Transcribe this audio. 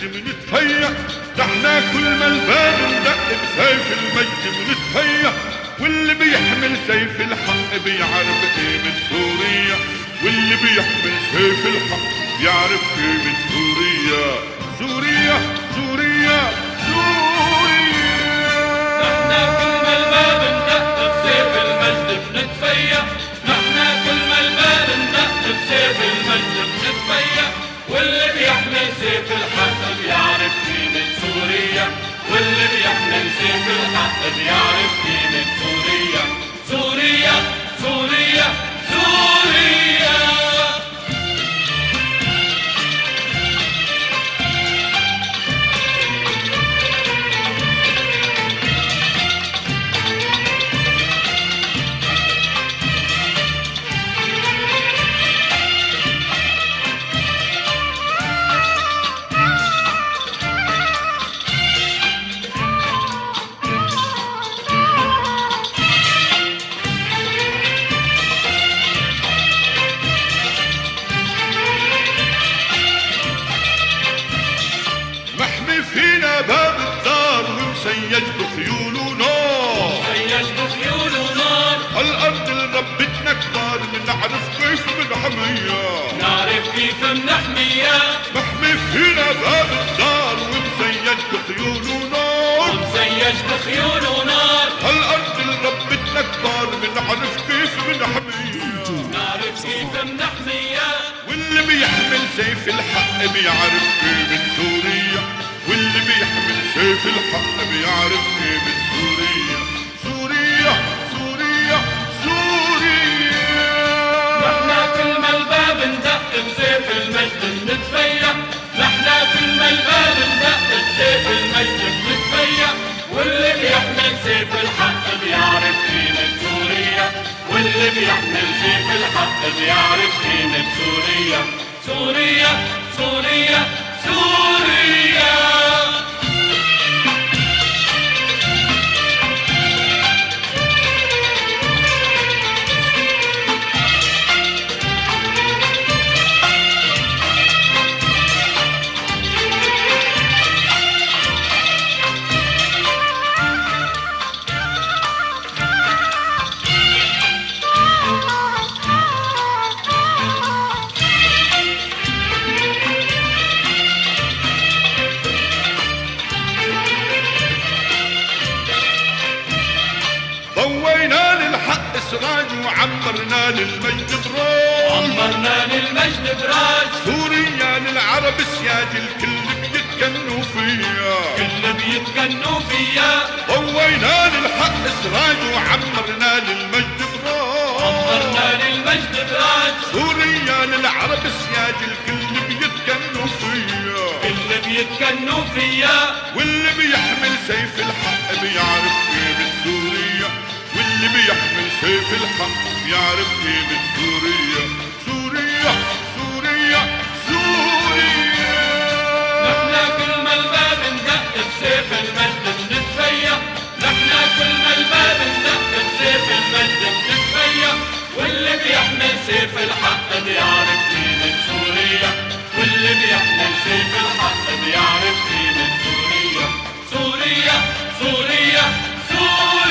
منتفيع، نحنا كل ما الباب ندق بسيف المجد منتفيع، واللي بيحمل سيف الحق بيعرف قيمة سوريا، واللي بيحمل سيف الحق بيعرف قيمة سوريا. سوريا سوريا سوريا. نحنا كل ما الباب ندق بسيف المجد بنتفيع، نحنا كل ما الباب ندق بسيف المجد بنتفيع، واللي بيحمل سيف الحق بيعرف قيمة سوريا، واللي بيحمل سيف الحق بيعرف قيمة سوريا. سوريا سوريا سوريا. فينا باب الدار ومسيج بخيول ونار، مسيج بخيول ونار، هالأرض اللي ربتنا كبار منعرف كيف منحميها، نعرف كيف منحميها. محمي فينا باب الدار ومسيج بخيول ونار، مسيج بخيول ونار، هالأرض اللي ربتنا كبار منعرف كيف منحميها، نعرف كيف منحميها. واللي بيحمل سيف الحق بيعرف قيمة سوريا، واللي بيحمل سيف الحق بيعرف قيمة سوريا. سوريا سوريا سوريا. نحنا كل ما الباب ندق بسيف المجد بنتفيع، نحنا كل ما الباب ندق بسيف المجد بنتفيع، واللي بيحمل سيف الحق بيعرف قيمة سوريا، واللي بيحمل سيف الحق بيعرف قيمة سوريا. سوريا سوريا سوريا. ضوينا للحق سراج وعمرنا للمجد براج، عمرنا للمجد براج، سوريا للعرب سياج الكل بيتكنوا فيها، كل بيتكنوا فيها. ضوينا للحق سراج وعمرنا للمجد براج، عمرنا للمجد براج، سوريا للعرب سياج الكل بيتكنوا فيها، كل بيتكنوا فيها. واللي بيحمل سيف الحق بيعرف قيمة سوريا، واللي بيحمل سيف الحق بيعرف قيمة سوريا. سوريا سوريا سوريا. نحنا كل ما الباب ندق بسيف المجد بنتفيع، نحنا كل ما الباب ندق بسيف المجد بنتفيع، واللي بيحمل سيف الحق بيعرف قيمة سوريا، واللي بيحمل سيف الحق بيعرف قيمة سوريا. سوريا سوريا سوريا.